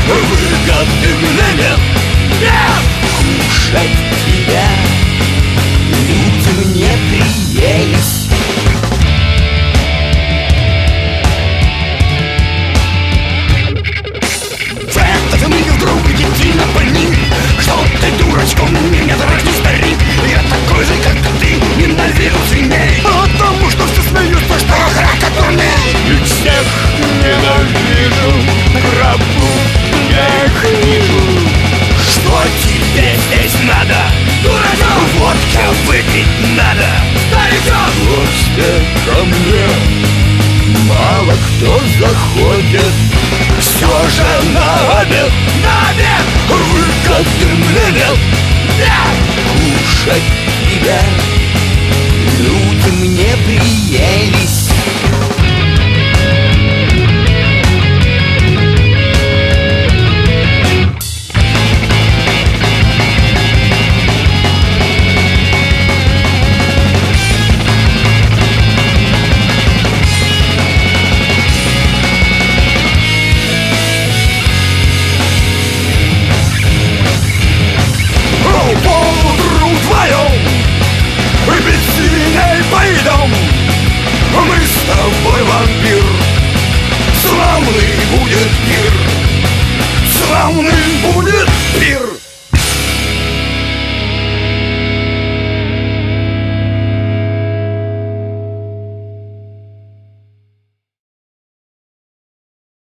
выгодный момент. Кушать тебя люди мне приелись. Ты мне вдруг едино пойми, что ты дурачком меня дорожный старик. Я такой же, как и ты, ненавижу свиней, потому что все смеются, что рака дурней. И всех ненавижу, гробу я их вижу. Что тебе здесь надо, дурачок? Водка выпить надо, старичок. Гостя ко мне мало кто заходит. Все же на обед выгодный момент. Кушать тебя люди мне приелись.